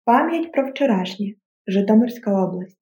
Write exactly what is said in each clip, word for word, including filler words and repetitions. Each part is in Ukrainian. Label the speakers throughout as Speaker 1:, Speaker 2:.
Speaker 1: Пам'ять про вчорашнє. Житомирська область.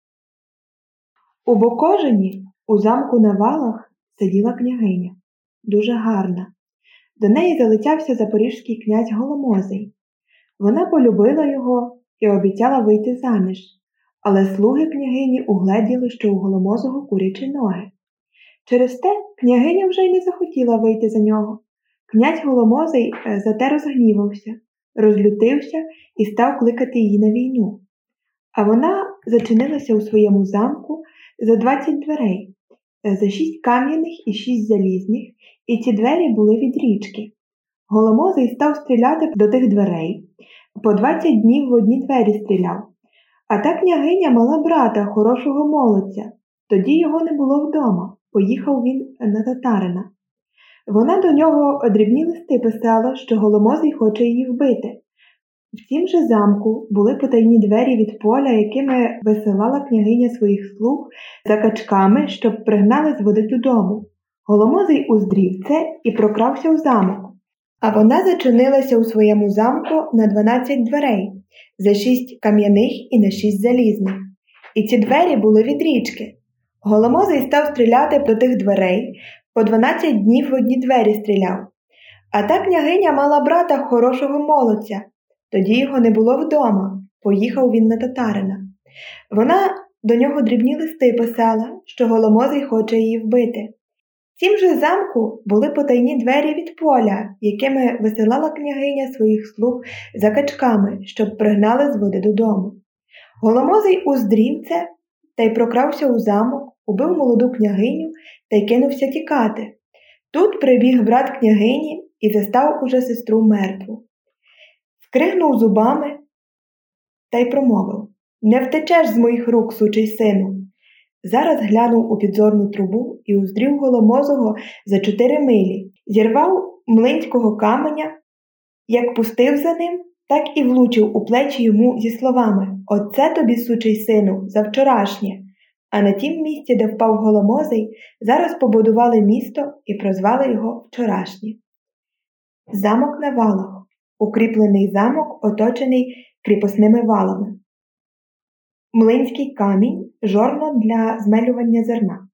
Speaker 1: У Бокожині, у замку на Валах, сиділа княгиня. Дуже гарна. До неї залицявся запорізький князь Голомозий. Вона полюбила його і обіцяла вийти заміж. Але слуги княгині угледіли, що у Голомозого курячі ноги. Через те княгиня вже й не захотіла вийти за нього. Князь Голомозий зате розгнівався, розлютився і став кликати її на війну. А вона зачинилася у своєму замку за двадцять дверей, за шість кам'яних і шість залізних, і ці двері були від річки. Голомозий став стріляти до тих дверей, по двадцять днів в одні двері стріляв. А та княгиня мала брата, хорошого молодця. Тоді його не було вдома, поїхав він на татарина. Вона до нього дрібні листи писала, що Голомозий хоче її вбити. В цім же замку були потайні двері від поля, якими висилала княгиня своїх слуг за качками, щоб пригнали з води додому. Голомозий уздрів це і прокрався у замок. А вона зачинилася у своєму замку на дванадцять дверей, за шість кам'яних і на шість залізних. І ці двері були від річки. Голомозий став стріляти до тих дверей, по дванадцять днів в одні двері стріляв. А та княгиня мала брата хорошого молодця. Тоді його не було вдома, поїхав він на татарина. Вона до нього дрібні листи писала, що Голомозий хоче її вбити. В цім же замку були потайні двері від поля, якими висилала княгиня своїх слуг за качками, щоб пригнали з води додому. Голомозий уздрів це та й прокрався у замок, убив молоду княгиню та й кинувся тікати. Тут прибіг брат княгині і застав уже сестру мертву. Скригнув зубами та й промовив: «Не втечеш з моїх рук, сучий сину!» Зараз глянув у підзорну трубу і уздрів Голомозого за чотири милі. Зірвав млинського каменя, як пустив за ним, так і влучив у плечі йому зі словами: «Оце тобі, сучий сину, за вчорашнє!» А на тім місці, де впав Голомозий, зараз побудували місто і прозвали його Вчорашнє. Замок на Валах. Укріплений замок, оточений кріпосними валами. Млинський камінь – жорно для змелювання зерна.